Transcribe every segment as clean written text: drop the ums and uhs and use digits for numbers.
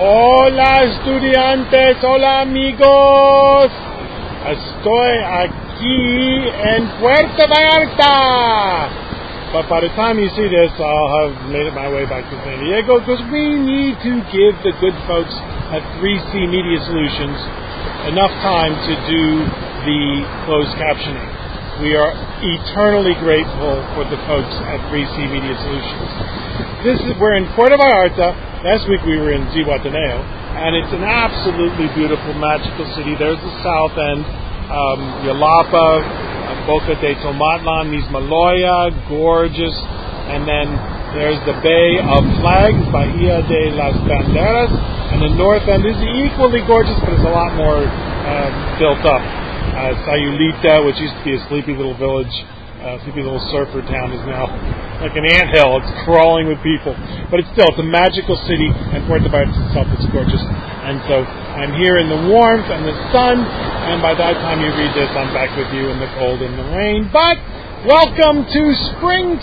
Hola estudiantes, hola amigos. Estoy aquí en Puerto Vallarta. But by the time you see this, I'll have made it my way back to San Diego because we need to give the good folks at 3C Media Solutions enough time to do the closed captioning. We are eternally grateful for the folks at 3C Media Solutions. We're in Puerto Vallarta. Last week we were in Zihuatanejo, and it's an absolutely beautiful, magical city. There's the south end, Yalapa, Boca de Tomatlan, Mismaloya, gorgeous, and then there's the Bay of Flags, Bahia de las Banderas, and the north end is equally gorgeous, but it's a lot more built up. Sayulita, which used to be a sleepy little village, sleepy little surfer town, is now like an anthill. It's crawling with people. But it's a magical city, and Puerto Vallarta itself is gorgeous. And so I'm here in the warmth and the sun, and by that time you read this, I'm back with you in the cold and the rain. But welcome to Spring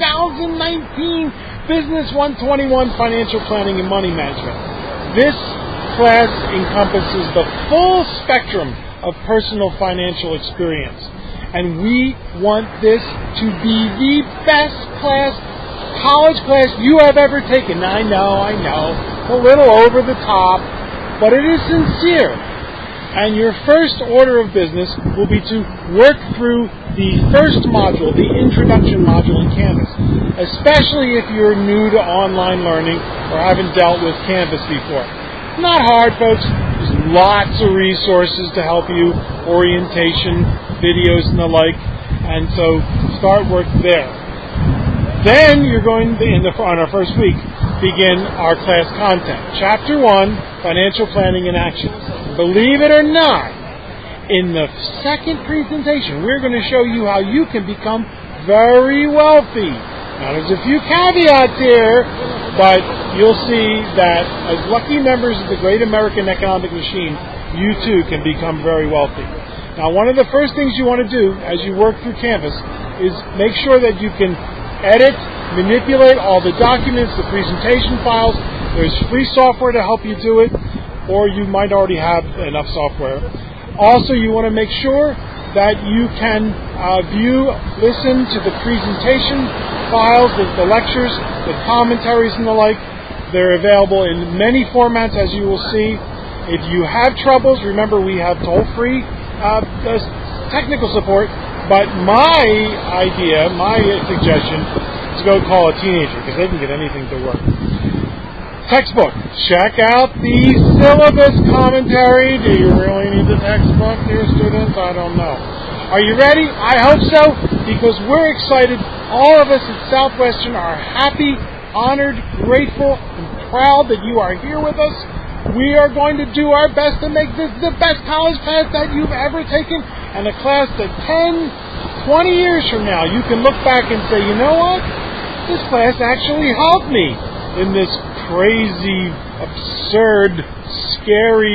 2019 Business 121 Financial Planning and Money Management. This class encompasses the full spectrum of personal financial experience. And we want this to be the best class, college class you have ever taken. I know, it's a little over the top, but it is sincere. And your first order of business will be to work through the first module, the introduction module in Canvas, especially if you're new to online learning or haven't dealt with Canvas before. Not hard, folks. There's lots of resources to help you, orientation, videos, and the like, and so start work there. Then you're going to, on our first week, begin our class content. Chapter 1, Financial Planning in Action. Believe it or not, in the second presentation, we're going to show you how you can become very wealthy. Now, there's a few caveats here, but you'll see that as lucky members of the great American economic machine, you too can become very wealthy. Now, one of the first things you want to do as you work through Canvas is make sure that you can edit, manipulate all the documents, the presentation files. There's free software to help you do it, or you might already have enough software. Also, you want to make sure that you can listen to the presentation files, the lectures, the commentaries and the like. They're available in many formats, as you will see. If you have troubles, remember we have toll-free technical support, but my suggestion is to go call a teenager because they can get anything to work. Textbook. Check out the syllabus commentary. Do you really need the textbook, dear students? I don't know. Are you ready? I hope so, because we're excited. All of us at Southwestern are happy, honored, grateful, and proud that you are here with us. We are going to do our best to make this the best college class that you've ever taken, and a class that 10, 20 years from now, you can look back and say, you know what? This class actually helped me in this crazy, absurd, scary,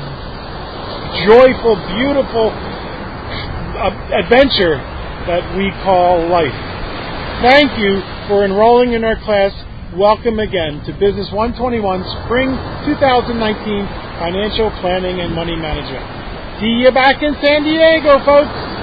joyful, beautiful adventure that we call life. Thank you for enrolling in our class. Welcome again to Business 121 Spring 2019 Financial Planning and Money Management. See you back in San Diego, folks.